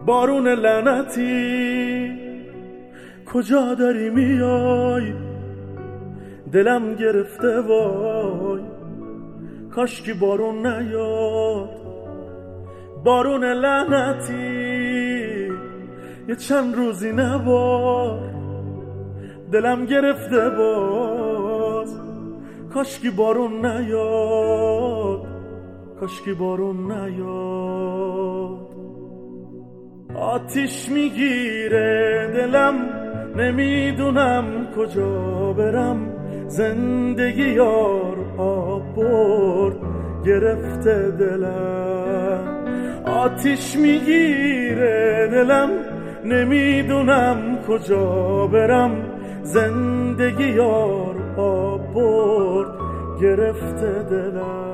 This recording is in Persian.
بارون لعنتی کجا داری میای؟ دلم گرفته وای، کاشکی بارون نیاد. بارون لعنتی یه چند روزی نبار، دلم گرفته باز، کاشکی بارون نیاد، کاشکی بارون نیاد. آتیش میگیره دلم، نمیدونم کجا برم. زندگی یار آب برد، گرفته دلم. آتیش میگیره دلم، نمیدونم کجا برم. زندگی یار آب برد، گرفته دلم.